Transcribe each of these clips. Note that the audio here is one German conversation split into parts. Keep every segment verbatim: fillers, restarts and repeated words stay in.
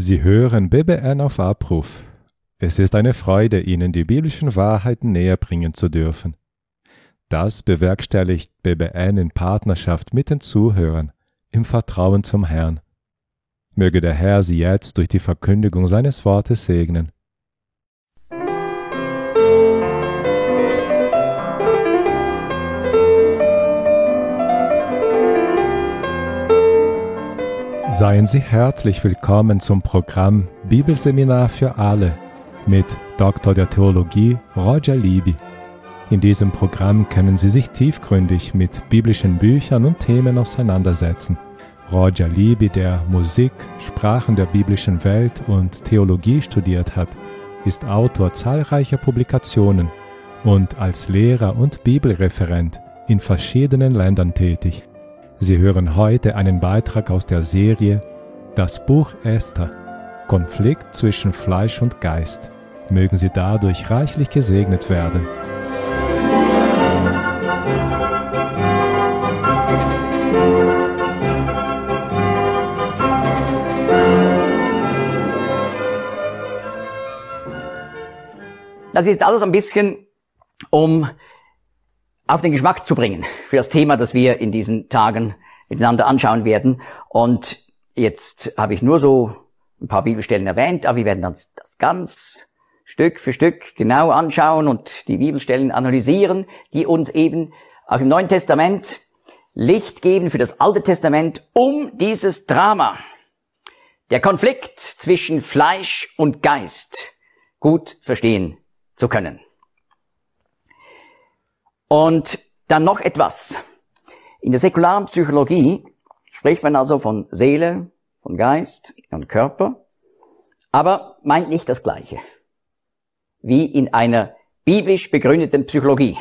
Sie hören B B N auf Abruf. Es ist eine Freude, Ihnen die biblischen Wahrheiten näher bringen zu dürfen. Das bewerkstelligt B B N in Partnerschaft mit den Zuhörern, im Vertrauen zum Herrn. Möge der Herr Sie jetzt durch die Verkündigung seines Wortes segnen. Seien Sie herzlich willkommen zum Programm Bibelseminar für alle mit Doktor der Theologie Roger Libby. In diesem Programm können Sie sich tiefgründig mit biblischen Büchern und Themen auseinandersetzen. Roger Libby, der Musik, Sprachen der biblischen Welt und Theologie studiert hat, ist Autor zahlreicher Publikationen und als Lehrer und Bibelreferent in verschiedenen Ländern tätig. Sie hören heute einen Beitrag aus der Serie Das Buch Esther, Konflikt zwischen Fleisch und Geist. Mögen Sie dadurch reichlich gesegnet werden. Das ist alles ein bisschen, um auf den Geschmack zu bringen für das Thema, das wir in diesen Tagen miteinander anschauen werden. Und jetzt habe ich nur so ein paar Bibelstellen erwähnt, aber wir werden uns das ganz Stück für Stück genau anschauen und die Bibelstellen analysieren, die uns eben auch im Neuen Testament Licht geben für das Alte Testament, um dieses Drama, der Konflikt zwischen Fleisch und Geist, gut verstehen zu können. Und dann noch etwas. In der säkularen Psychologie spricht man also von Seele, von Geist und Körper, aber meint nicht das Gleiche wie in einer biblisch begründeten Psychologie,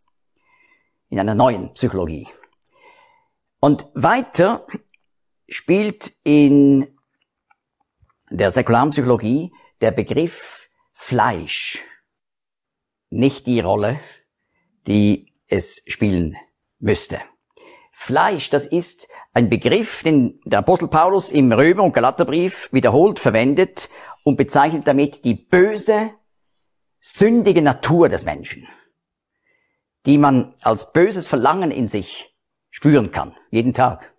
in einer neuen Psychologie. Und weiter spielt in der säkularen Psychologie der Begriff Fleisch nicht die Rolle, die es spielen müsste. Fleisch, das ist ein Begriff, den der Apostel Paulus im Römer- und Galaterbrief wiederholt verwendet und bezeichnet damit die böse, sündige Natur des Menschen, die man als böses Verlangen in sich spüren kann, jeden Tag.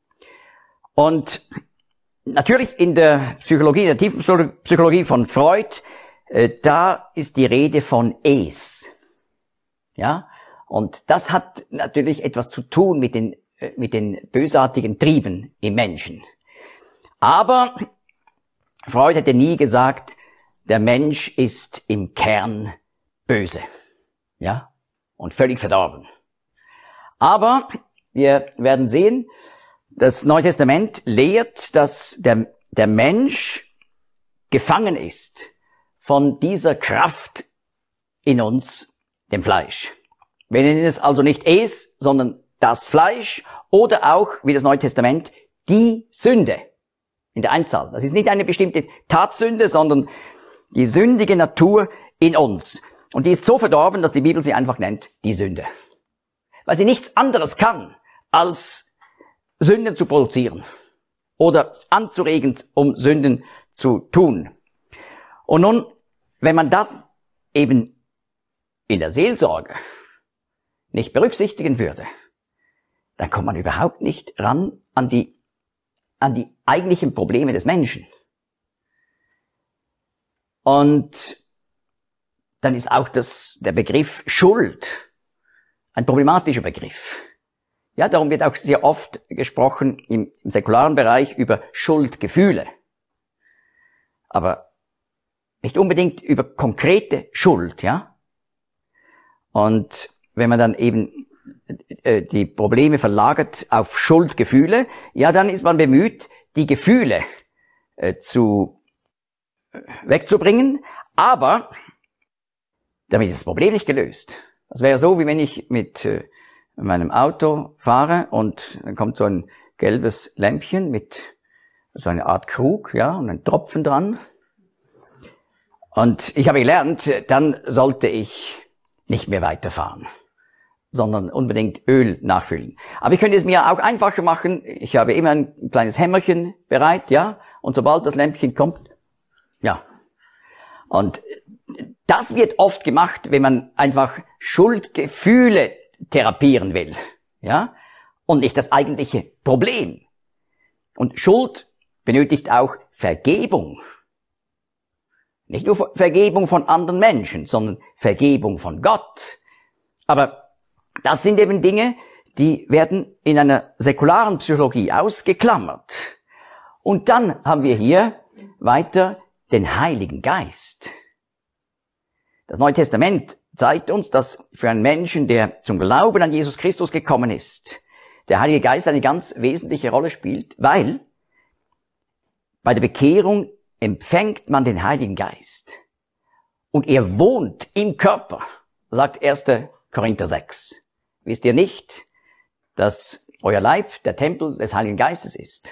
Und natürlich in der Psychologie, in der tiefen Psychologie von Freud, äh, da ist die Rede von Es. Ja, und das hat natürlich etwas zu tun mit den, mit den bösartigen Trieben im Menschen. Aber Freud hätte nie gesagt, der Mensch ist im Kern böse. Ja, und völlig verdorben. Aber wir werden sehen, das Neue Testament lehrt, dass der, der Mensch gefangen ist von dieser Kraft in uns, dem Fleisch. Wir nennen es also nicht Es, sondern das Fleisch oder auch, wie das Neue Testament, die Sünde in der Einzahl. Das ist nicht eine bestimmte Tatsünde, sondern die sündige Natur in uns. Und die ist so verdorben, dass die Bibel sie einfach nennt, die Sünde. Weil sie nichts anderes kann, als Sünden zu produzieren oder anzuregen, um Sünden zu tun. Und nun, wenn man das eben in der Seelsorge nicht berücksichtigen würde, dann kommt man überhaupt nicht ran an die, an die eigentlichen Probleme des Menschen. Und dann ist auch das, der Begriff Schuld ein problematischer Begriff. Ja, darum wird auch sehr oft gesprochen im, im säkularen Bereich über Schuldgefühle. Aber nicht unbedingt über konkrete Schuld, ja. Und wenn man dann eben äh, die Probleme verlagert auf Schuldgefühle, ja, dann ist man bemüht, die Gefühle äh, zu äh, wegzubringen, aber damit ist das Problem nicht gelöst. Das wäre so, wie wenn ich mit äh, meinem Auto fahre und dann kommt so ein gelbes Lämpchen mit so einer Art Krug, ja, und ein Tropfen dran. Und ich habe gelernt, dann sollte ich nicht mehr weiterfahren, sondern unbedingt Öl nachfüllen. Aber ich könnte es mir auch einfacher machen. Ich habe immer ein kleines Hämmerchen bereit, ja, und sobald das Lämpchen kommt, ja. Und das wird oft gemacht, wenn man einfach Schuldgefühle therapieren will, ja, und nicht das eigentliche Problem. Und Schuld benötigt auch Vergebung. Nicht nur Vergebung von anderen Menschen, sondern Vergebung von Gott. Aber das sind eben Dinge, die werden in einer säkularen Psychologie ausgeklammert. Und dann haben wir hier weiter den Heiligen Geist. Das Neue Testament zeigt uns, dass für einen Menschen, der zum Glauben an Jesus Christus gekommen ist, der Heilige Geist eine ganz wesentliche Rolle spielt, weil bei der Bekehrung empfängt man den Heiligen Geist. Und er wohnt im Körper, sagt erster Korinther sechs. Wisst ihr nicht, dass euer Leib der Tempel des Heiligen Geistes ist?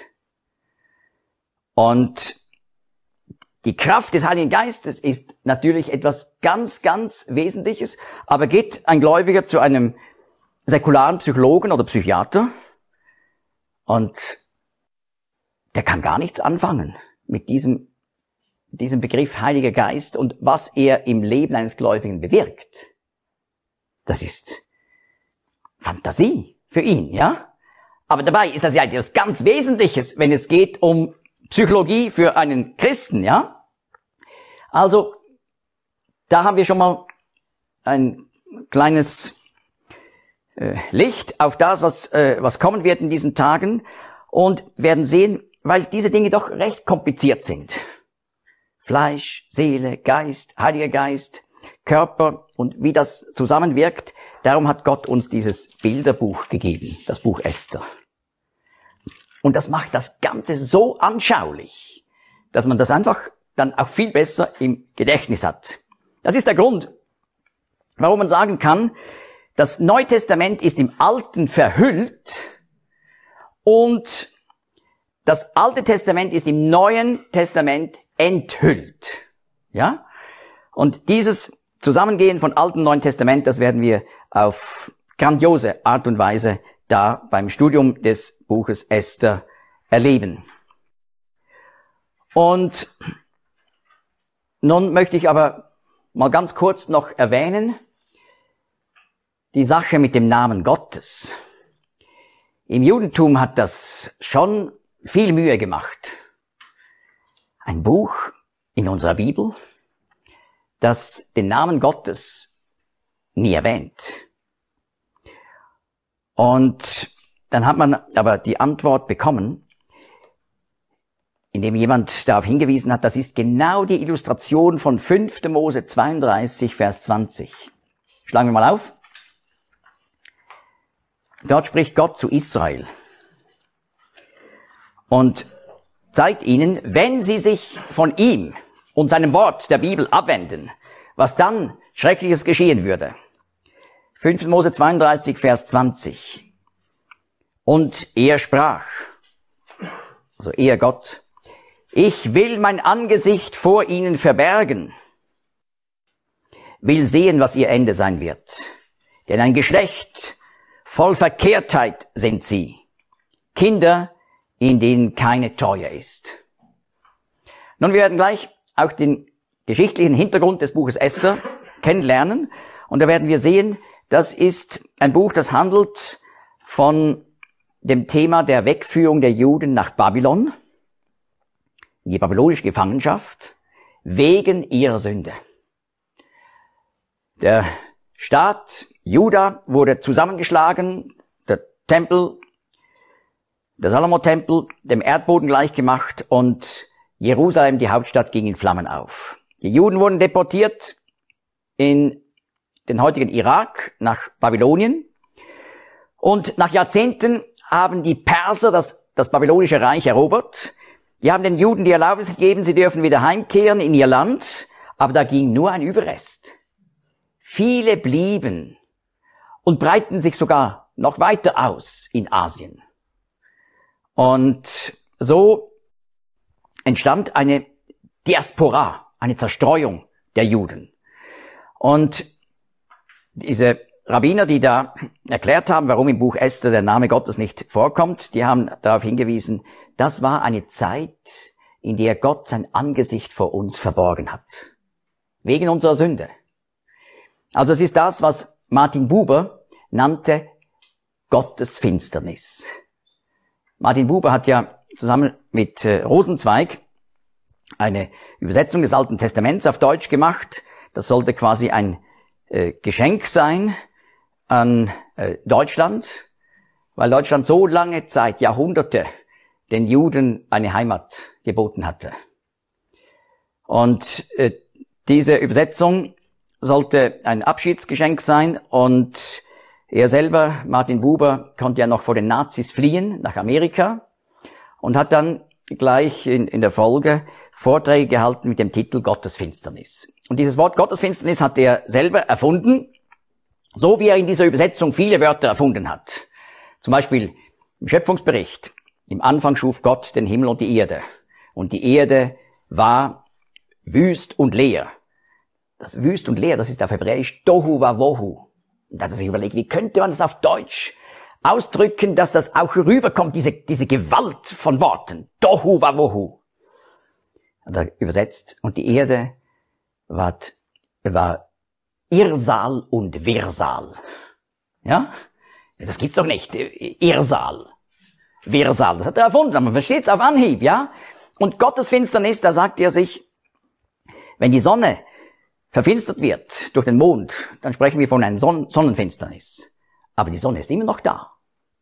Und die Kraft des Heiligen Geistes ist natürlich etwas ganz, ganz Wesentliches, aber geht ein Gläubiger zu einem säkularen Psychologen oder Psychiater und der kann gar nichts anfangen mit diesem, diesem Begriff Heiliger Geist und was er im Leben eines Gläubigen bewirkt. Das ist Fantasie für ihn, ja? Aber dabei ist das ja etwas ganz Wesentliches, wenn es geht um Psychologie für einen Christen, ja? Also, da haben wir schon mal ein kleines äh, Licht auf das, was, äh, was kommen wird in diesen Tagen und werden sehen, weil diese Dinge doch recht kompliziert sind. Fleisch, Seele, Geist, Heiliger Geist, Körper und wie das zusammenwirkt. Darum hat Gott uns dieses Bilderbuch gegeben, das Buch Esther. Und das macht das Ganze so anschaulich, dass man das einfach dann auch viel besser im Gedächtnis hat. Das ist der Grund, warum man sagen kann, das Neue Testament ist im Alten verhüllt und das Alte Testament ist im Neuen Testament enthüllt. Ja? Und dieses Zusammengehen von Alten und Neuen Testament, das werden wir auf grandiose Art und Weise da beim Studium des Buches Esther erleben. Und nun möchte ich aber mal ganz kurz noch erwähnen, die Sache mit dem Namen Gottes. Im Judentum hat das schon viel Mühe gemacht. Ein Buch in unserer Bibel, das den Namen Gottes nie erwähnt. Und dann hat man aber die Antwort bekommen, indem jemand darauf hingewiesen hat, das ist genau die Illustration von fünfter Mose zweiunddreißig, Vers zwanzig. Schlagen wir mal auf. Dort spricht Gott zu Israel und zeigt ihnen, wenn sie sich von ihm und seinem Wort der Bibel abwenden, was dann Schreckliches geschehen würde. fünfter Mose zweiunddreißig, Vers zwanzig. Und er sprach, also er Gott, ich will mein Angesicht vor ihnen verbergen, will sehen, was ihr Ende sein wird. Denn ein Geschlecht voll Verkehrtheit sind sie, Kinder, in denen keine Treue ist. Nun, wir werden gleich auch den geschichtlichen Hintergrund des Buches Esther kennenlernen. Und da werden wir sehen, das ist ein Buch, das handelt von dem Thema der Wegführung der Juden nach Babylon, in die babylonische Gefangenschaft, wegen ihrer Sünde. Der Staat Juda wurde zusammengeschlagen, der Tempel, der Salomo-Tempel, dem Erdboden gleichgemacht und Jerusalem, die Hauptstadt, ging in Flammen auf. Die Juden wurden deportiert in den heutigen Irak nach Babylonien und nach Jahrzehnten haben die Perser das, das babylonische Reich erobert. Die haben den Juden die Erlaubnis gegeben, sie dürfen wieder heimkehren in ihr Land, aber da ging nur ein Überrest. Viele blieben und breiteten sich sogar noch weiter aus in Asien. Und so entstand eine Diaspora, eine Zerstreuung der Juden. Und diese Rabbiner, die da erklärt haben, warum im Buch Esther der Name Gottes nicht vorkommt, die haben darauf hingewiesen, das war eine Zeit, in der Gott sein Angesicht vor uns verborgen hat. Wegen unserer Sünde. Also es ist das, was Martin Buber nannte Gottes Finsternis. Martin Buber hat ja zusammen mit äh, Rosenzweig eine Übersetzung des Alten Testaments auf Deutsch gemacht. Das sollte quasi ein äh, Geschenk sein an äh, Deutschland, weil Deutschland so lange Zeit, Jahrhunderte, den Juden eine Heimat geboten hatte. Und äh, diese Übersetzung sollte ein Abschiedsgeschenk sein und er selber, Martin Buber, konnte ja noch vor den Nazis fliehen nach Amerika und hat dann gleich in, in der Folge Vorträge gehalten mit dem Titel Gottesfinsternis. Und dieses Wort Gottesfinsternis hat er selber erfunden, so wie er in dieser Übersetzung viele Wörter erfunden hat. Zum Beispiel im Schöpfungsbericht. Im Anfang schuf Gott den Himmel und die Erde. Und die Erde war wüst und leer. Das wüst und leer, das ist auf Hebräisch Tohu Vavohu. Und da hat er sich überlegt, wie könnte man das auf Deutsch ausdrücken, dass das auch rüberkommt, diese, diese Gewalt von Worten. Tohu Vavohu. Hat er übersetzt. Und die Erde war, war Irrsal und Wirrsal. Ja? Das gibt's doch nicht. Irrsal. Wirrsal. Das hat er erfunden. Man versteht's auf Anhieb, ja? Und Gottes Finsternis, da sagt er sich, wenn die Sonne verfinstert wird durch den Mond, dann sprechen wir von einer Son- Sonnenfinsternis. Aber die Sonne ist immer noch da.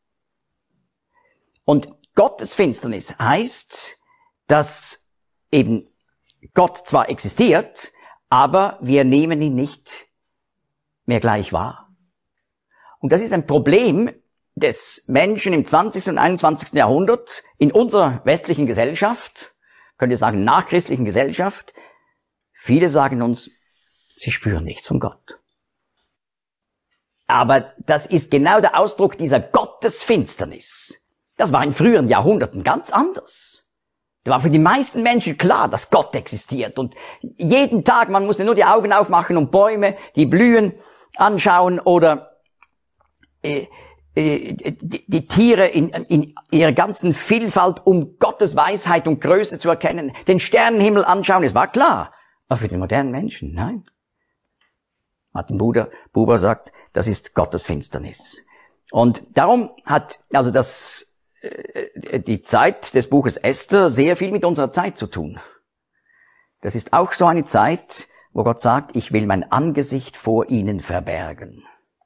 Und Gottes Finsternis heißt, dass eben Gott zwar existiert, aber wir nehmen ihn nicht mehr gleich wahr. Und das ist ein Problem des Menschen im zwanzigsten und einundzwanzigsten Jahrhundert in unserer westlichen Gesellschaft, könnt ihr sagen nachchristlichen Gesellschaft. Viele sagen uns, sie spüren nichts von Gott. Aber das ist genau der Ausdruck dieser Gottesfinsternis. Das war in früheren Jahrhunderten ganz anders. Da war für die meisten Menschen klar, dass Gott existiert. Und jeden Tag, man musste nur die Augen aufmachen und Bäume, die blühen, anschauen oder äh, äh, die, die Tiere in, in ihrer ganzen Vielfalt, um Gottes Weisheit und Größe zu erkennen, den Sternenhimmel anschauen. Es war klar. Aber für die modernen Menschen, nein. Martin Buber, Buber sagt, das ist Gottes Finsternis. Und darum hat also das, äh, die Zeit des Buches Esther sehr viel mit unserer Zeit zu tun. Das ist auch so eine Zeit, wo Gott sagt, ich will mein Angesicht vor ihnen verbergen.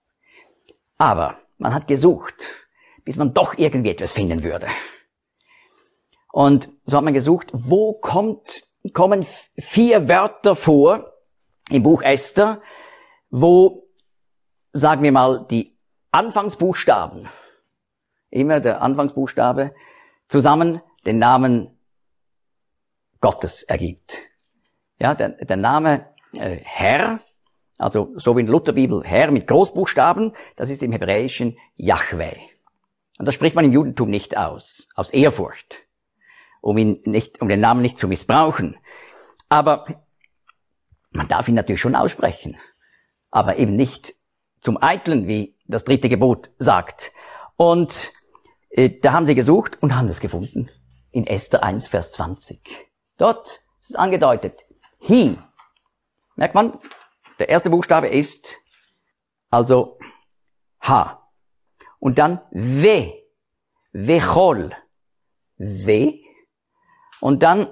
Aber man hat gesucht, bis man doch irgendwie etwas finden würde. Und so hat man gesucht, wo kommt, kommen vier Wörter vor im Buch Esther, wo, sagen wir mal, die Anfangsbuchstaben, immer der Anfangsbuchstabe, zusammen den Namen Gottes ergibt. Ja, der, der Name äh, Herr, also so wie in der Lutherbibel Herr mit Großbuchstaben, das ist im Hebräischen Jahwe. Und das spricht man im Judentum nicht aus, aus Ehrfurcht, um ihn nicht, um den Namen nicht zu missbrauchen. Aber man darf ihn natürlich schon aussprechen, aber eben nicht zum Eitlen, wie das dritte Gebot sagt. Und äh, da haben sie gesucht und haben das gefunden. In Esther eins, Vers zwanzig. Dort ist es angedeutet. Hi. Merkt man, der erste Buchstabe ist also H. Und dann We. Wechol. We. Und dann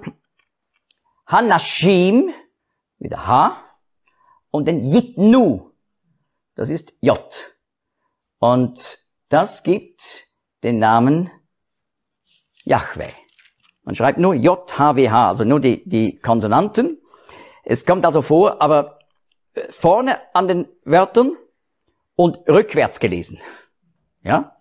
Hanashim, wieder H. Und dann Yitnu. Das ist J. Und das gibt den Namen Jahwe. Man schreibt nur J H W H, also nur die, die Konsonanten. Es kommt also vor, aber vorne an den Wörtern und rückwärts gelesen. Ja?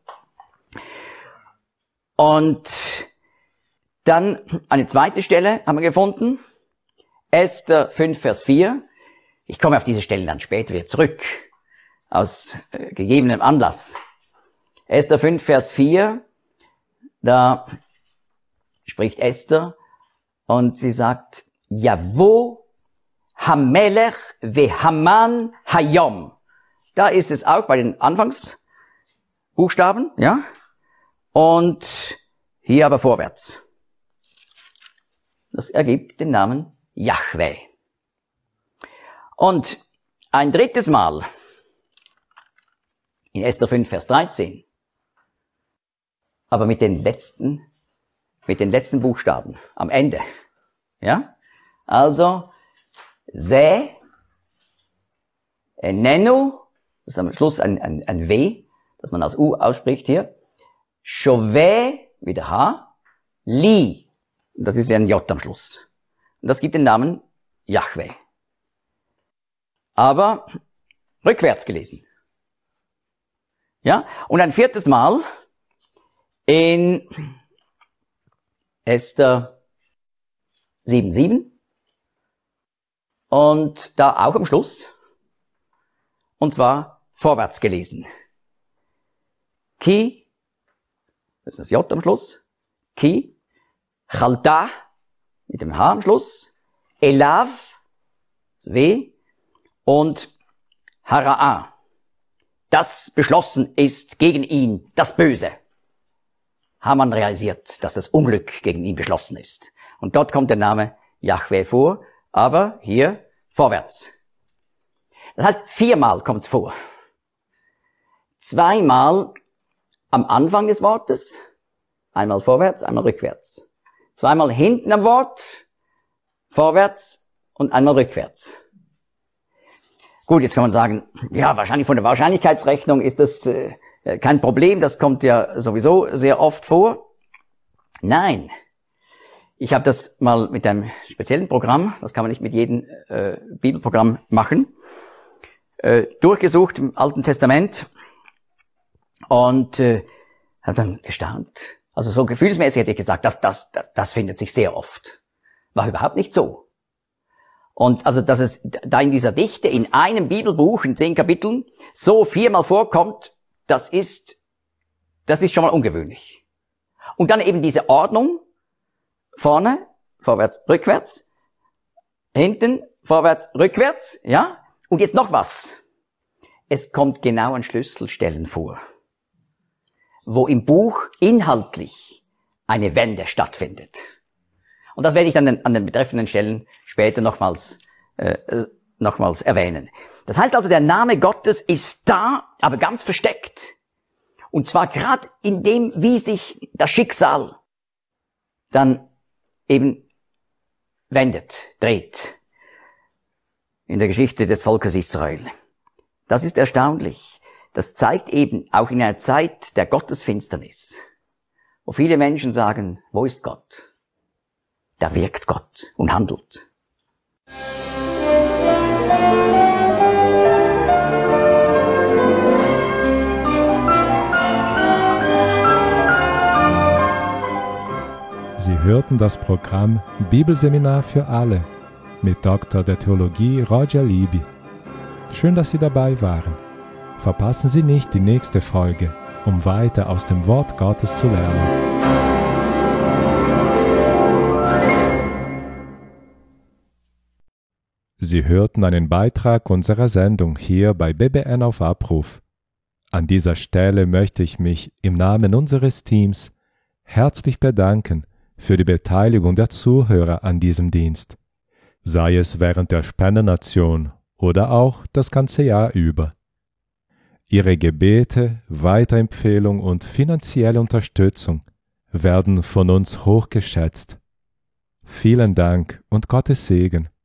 Und dann eine zweite Stelle haben wir gefunden. Esther fünf, Vers vier. Ich komme auf diese Stelle dann später wieder zurück. Aus äh, gegebenem Anlass. Esther fünf, Vers vier. Da spricht Esther und sie sagt, Yavo Hamelech veHaman Hayom. Da ist es auch bei den Anfangsbuchstaben, ja. Und hier aber vorwärts. Das ergibt den Namen Jahwe. Und ein drittes Mal in Esther fünf, Vers dreizehn, aber mit den letzten, mit den letzten Buchstaben am Ende. Ja? Also, Se, Enenu, das ist am Schluss ein, ein, ein W, das man als U ausspricht hier. Shove, wieder H, Li, das ist wie ein J am Schluss. Und das gibt den Namen Jahwe. Aber rückwärts gelesen. Ja? Und ein viertes Mal in Esther sieben, sieben. Und da auch am Schluss. Und zwar vorwärts gelesen. Ki, das ist das J am Schluss. Ki, Chalta, mit dem H am Schluss. Elav, das W. Und Hara'a, das beschlossen ist gegen ihn, das Böse. Haman realisiert, dass das Unglück gegen ihn beschlossen ist. Und dort kommt der Name Jahwe vor, aber hier vorwärts. Das heißt, viermal kommt es vor. Zweimal am Anfang des Wortes, einmal vorwärts, einmal rückwärts. Zweimal hinten am Wort, vorwärts und einmal rückwärts. Gut, jetzt kann man sagen, ja, wahrscheinlich von der Wahrscheinlichkeitsrechnung ist das äh, kein Problem, das kommt ja sowieso sehr oft vor. Nein, ich habe das mal mit einem speziellen Programm, das kann man nicht mit jedem äh, Bibelprogramm machen, äh, durchgesucht im Alten Testament und äh, habe dann gestaunt. Also so gefühlsmäßig hätte ich gesagt, das, das, das, das findet sich sehr oft. War überhaupt nicht so. Und also, dass es da in dieser Dichte, in einem Bibelbuch, in zehn Kapiteln, so viermal vorkommt, das ist, das ist schon mal ungewöhnlich. Und dann eben diese Ordnung, vorne, vorwärts, rückwärts, hinten, vorwärts, rückwärts, ja. Und jetzt noch was. Es kommt genau an Schlüsselstellen vor, wo im Buch inhaltlich eine Wende stattfindet. Und das werde ich dann an den betreffenden Stellen später nochmals, äh, nochmals erwähnen. Das heißt also, der Name Gottes ist da, aber ganz versteckt. Und zwar gerade in dem, wie sich das Schicksal dann eben wendet, dreht. In der Geschichte des Volkes Israel. Das ist erstaunlich. Das zeigt eben auch in einer Zeit der Gottesfinsternis, wo viele Menschen sagen, wo ist Gott? Da wirkt Gott und handelt. Sie hörten das Programm Bibelseminar für alle mit Doktor der Theologie Roger Libby. Schön, dass Sie dabei waren. Verpassen Sie nicht die nächste Folge, um weiter aus dem Wort Gottes zu lernen. Sie hörten einen Beitrag unserer Sendung hier bei B B N auf Abruf. An dieser Stelle möchte ich mich im Namen unseres Teams herzlich bedanken für die Beteiligung der Zuhörer an diesem Dienst, sei es während der Spendenaktion oder auch das ganze Jahr über. Ihre Gebete, Weiterempfehlung und finanzielle Unterstützung werden von uns hochgeschätzt. Vielen Dank und Gottes Segen.